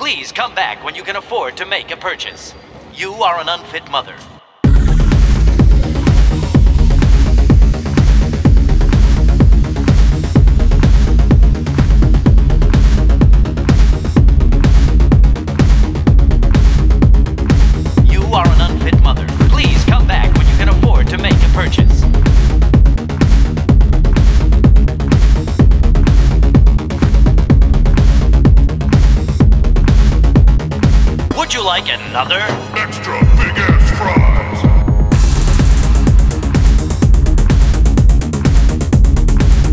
Please come back when you can afford to make a purchase. You are an unfit mother. You are an unfit mother. Please come back when you can afford to make a purchase. Would you like another? Extra!